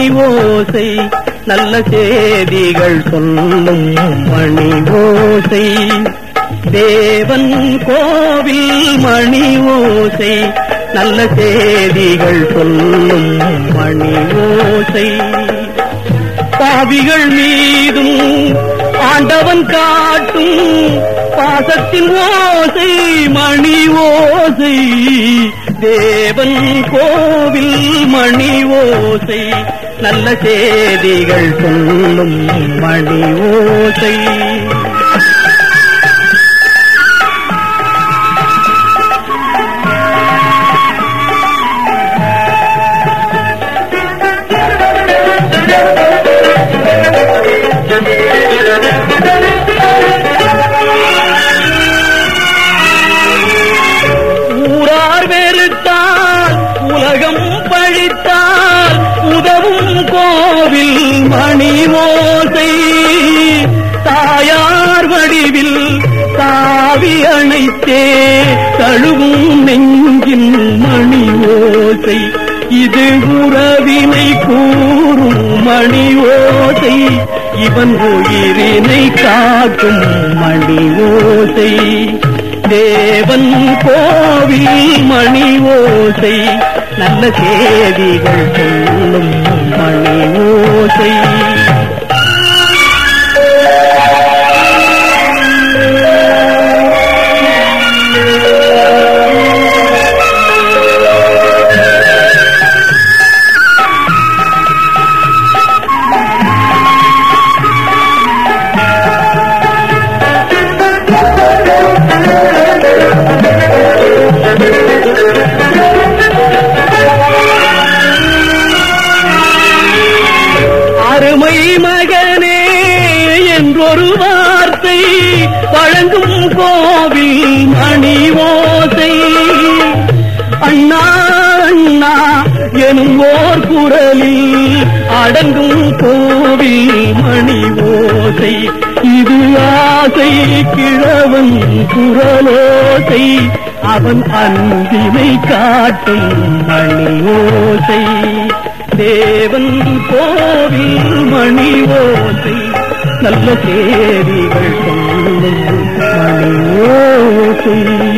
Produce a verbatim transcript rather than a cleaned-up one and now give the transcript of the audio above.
ஓசை, நல்ல செய்திகள் சொல்லும் மணி ஓசை. தேவன் கோவில் மணி ஓசை, நல்ல செய்திகள் சொல்லும் மணி ஓசை. பாவிகள் மீதும் ஆண்டவன் காட்டும் பாசத்தின் ஓசை மணி ஓசை. தேவன் கோவில் மணி ஓசை, நல்ல செய்திகள் சொல்லும் மணி ஓசை. ஊரார் வெறுத்தால் உலகம் பழித்தால் உதவும் கோவில் மணி ஓசை. தாயார் வடிவில் தாவி அணைத்தே தழுவும் நெஞ்சின் மணி ஓசை. இது உறவினை கூறும் மணி ஓசை, இவன் உயிரினை காக்கும் மணி ஓசை. தேவன் கோவில் மணி ஓசை, நல்ல செய்திகள் சொல்லும் மணி ஓசை. அருமை மகனே என்றொரு வார்த்தை வழங்கும் கோவில் மணி ஓசை. அண்ணா அண்ணா எனும் ஓர் குரலில் அடங்கும் கோவில் மணி ஓசை. இது ஆசை கிழவன் குரலோசை, அவன் அன்பினை காட்டும் மணி ஓசை. தேவன் கோவில் மணி ஓசை, நல்ல செய்திகள் சொல்லும் மணி ஓசை.